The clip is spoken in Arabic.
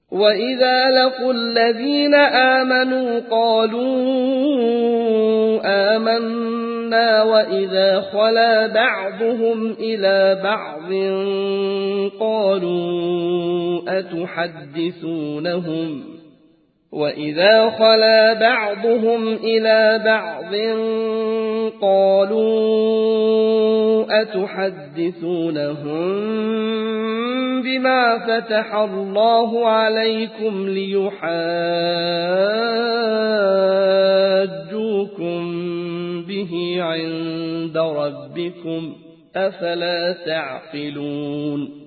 وإذا لقوا الذين آمنوا قالوا آمنا وإذا خلا بعضهم إلى بعض قالوا أتحدثونهم بما فتح الله عليكم ليحاجوكم به عند ربكم أفلا تعقلون